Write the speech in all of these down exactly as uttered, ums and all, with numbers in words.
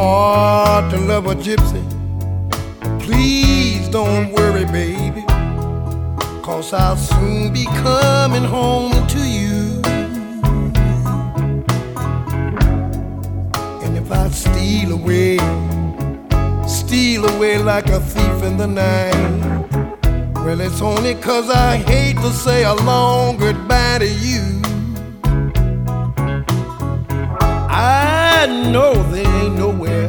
hard to love a gypsy. Please don't worry, baby, 'cause I'll soon be coming home to you. And if I steal away, steal away like a thief in the night, well, it's only 'cause I hate to say a long goodbye to you. I know there ain't nowhere,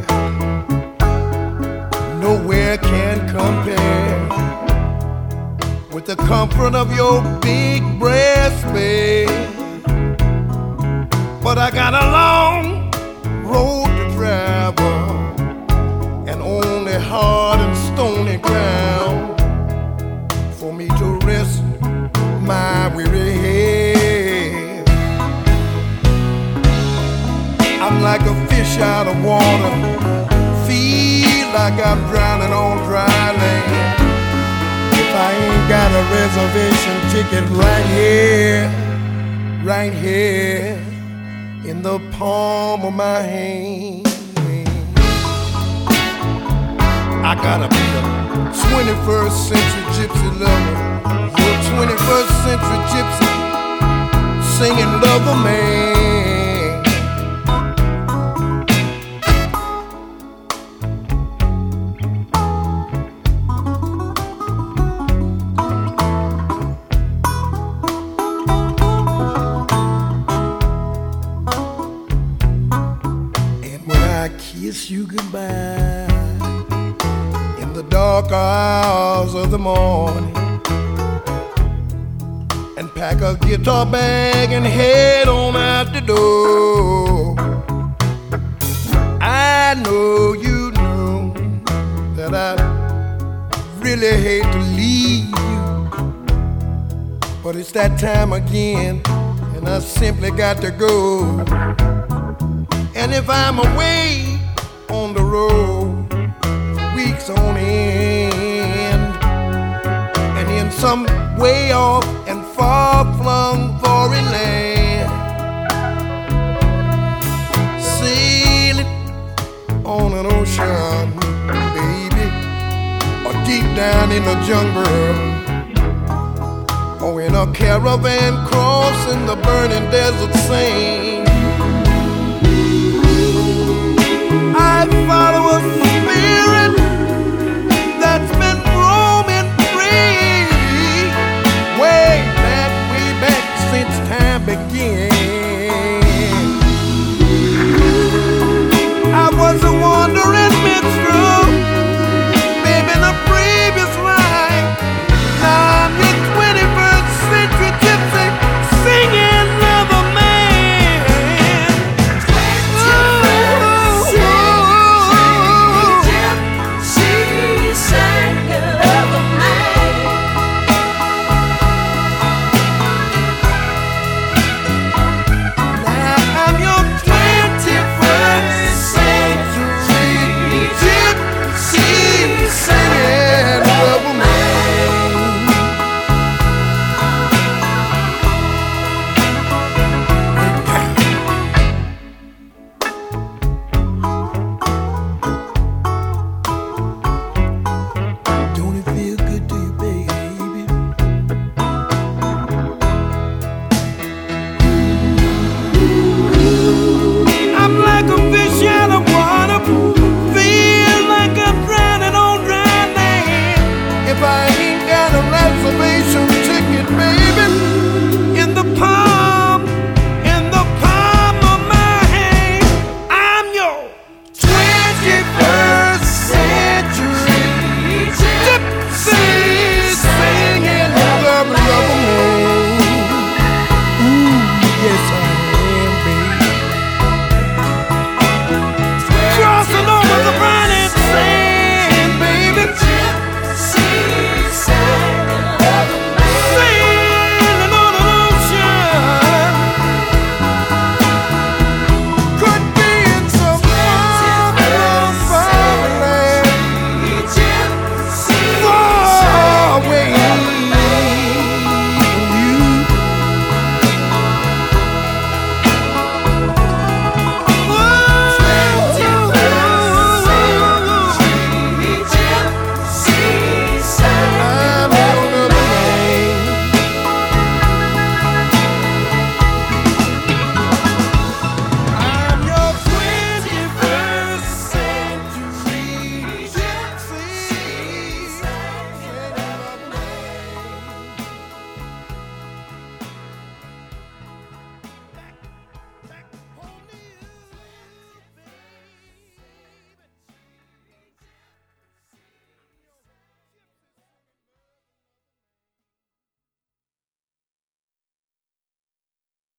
nowhere can compare with the comfort of your big breast, babe. But I got a long road to travel and only hard and stony ground for me to rest my weary head. I'm like a fish out of water, feel like I'm drowning on dry land. If I ain't got a reservation ticket right here, right here in the palm of my hand, I gotta be a twenty-first century gypsy lover, your twenty-first century gypsy singing lover man. I kiss you goodbye in the dark hours of the morning and pack a guitar bag and head on out the door. I know you know that I really hate to leave you, but it's that time again and I simply got to go. And if I'm away on the road, weeks on end, and in some way off and far-flung foreign land, sailing on an ocean, baby, or deep down in the jungle, or in a caravan crossing the burning desert sand, I follow a spirit that's been roaming free, way back, way back since time began.